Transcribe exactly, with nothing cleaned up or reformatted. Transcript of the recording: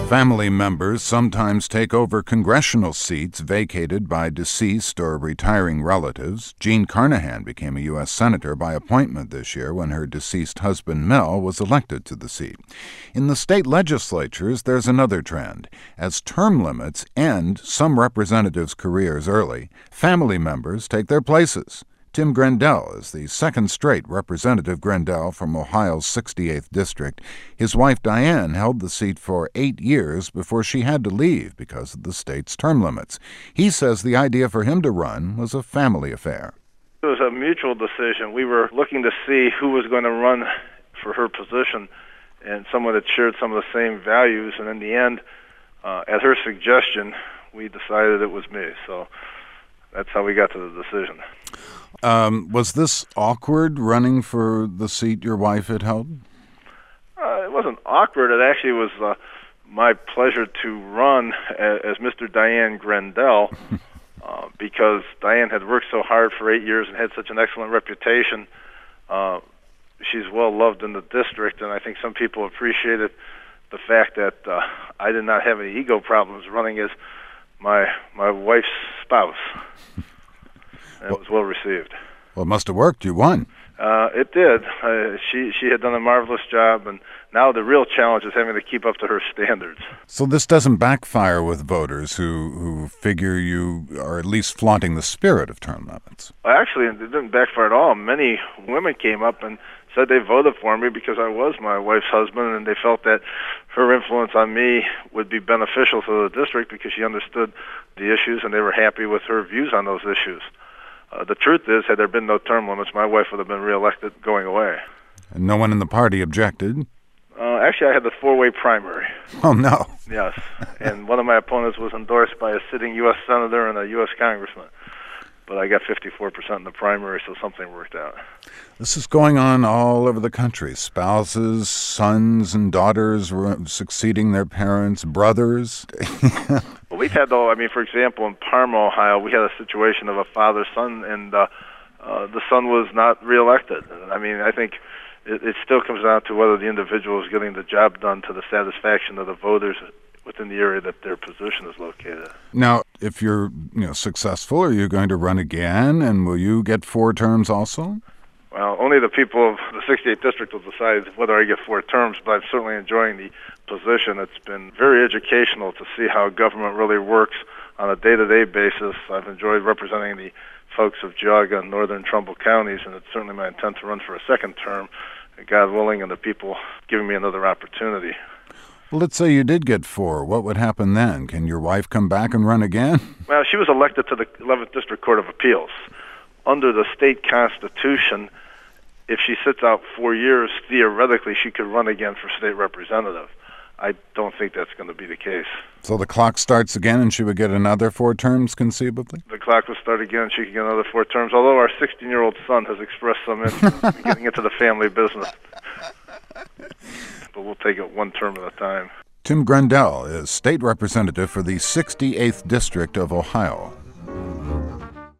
Family members sometimes take over congressional seats vacated by deceased or retiring relatives. Jean Carnahan became a U S Senator by appointment this year when her deceased husband Mel was elected to the seat. In the state legislatures, there's another trend. As term limits end some representatives' careers early, family members take their places. Tim Grendell is the second straight Representative Grendell from Ohio's sixty-eighth District. His wife Diane held the seat for eight years before she had to leave because of the state's term limits. He says the idea for him to run was a family affair. It was a mutual decision. We were looking to see who was going to run for her position, and someone that shared some of the same values. And in the end, uh, at her suggestion, we decided it was me. So that's how we got to the decision. Um, was this awkward, running for the seat your wife had held? Uh, it wasn't awkward. It actually was uh, my pleasure to run as, as Mister Diane Grendell uh, because Diane had worked so hard for eight years and had such an excellent reputation. Uh, she's well loved in the district, and I think some people appreciated the fact that uh, I did not have any ego problems running as my my wife's spouse. And it was well received. Well, it must have worked. You won. Uh, it did. Uh, she she had done a marvelous job, and now the real challenge is having to keep up to her standards. So this doesn't backfire with voters who, who figure you are at least flaunting the spirit of term limits. Well, actually, it didn't backfire at all. Many women came up and said they voted for me because I was my wife's husband, and they felt that her influence on me would be beneficial to the district because she understood the issues, and they were happy with her views on those issues. Uh, the truth is, had there been no term limits, my wife would have been reelected going away. And no one in the party objected? Uh, actually, I had the four-way primary. Oh, no. Yes. And one of my opponents was endorsed by a sitting U S Senator and a U S Congressman. But I got fifty-four percent in the primary, so something worked out. This is going on all over the country. Spouses, sons, and daughters succeeding their parents, brothers. Well, we've had, though, I mean, for example, in Parma, Ohio, we had a situation of a father-son, and uh, uh, the son was not reelected. I mean, I think it, it still comes down to whether the individual is getting the job done to the satisfaction of the voters within the area that their position is located. Now, if you're you know successful, are you going to run again, and will you get four terms also? Well, only the people of the sixty-eighth District will decide whether I get four terms, but I'm certainly enjoying the position. It's been very educational to see how government really works on a day-to-day basis. I've enjoyed representing the folks of Geauga and northern Trumbull counties, and it's certainly my intent to run for a second term, God willing, and the people giving me another opportunity. Well, let's say you did get four. What would happen then? Can your wife come back and run again? Well, she was elected to the eleventh District Court of Appeals. Under the state constitution, if she sits out four years, theoretically she could run again for state representative. I don't think that's going to be the case. So the clock starts again and she would get another four terms conceivably? The clock will start again and she could get another four terms, although our sixteen-year-old son has expressed some interest in getting into the family business. But we'll take it one term at a time. Tim Grendell is state representative for the sixty-eighth District of Ohio.